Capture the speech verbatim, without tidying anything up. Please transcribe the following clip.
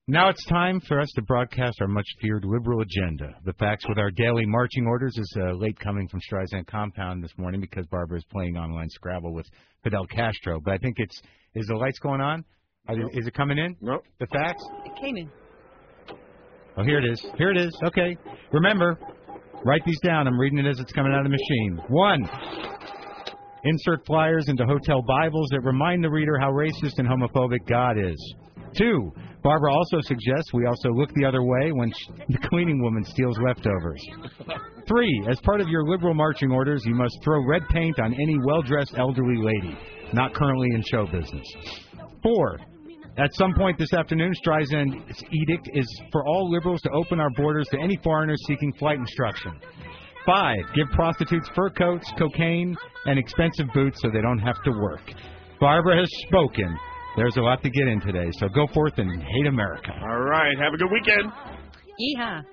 Now it's time for us to broadcast our much-feared liberal agenda. The facts with our daily marching orders is uh, late coming from Streisand Compound this morning because Barbara is playing online Scrabble with Fidel Castro. But I think it's, is the lights going on? Are, Nope. Is it coming in? Nope. The facts? It came in. Oh, here it is. Here it is. Okay. Remember, write these down. I'm reading it as it's coming out of the machine. One, insert flyers into hotel Bibles that remind the reader how racist and homophobic God is. Two, Barbara also suggests we also look the other way when sh- the cleaning woman steals leftovers. Three, as part of your liberal marching orders, you must throw red paint on any well-dressed elderly lady, not currently in show business. Four, at some point this afternoon, Streisand's edict is for all liberals to open our borders to any foreigners seeking flight instruction. Five, give prostitutes fur coats, cocaine, and expensive boots so they don't have to work. Barbara has spoken. There's a lot to get in today, so go forth and hate America. All right. Have a good weekend. Yeehaw.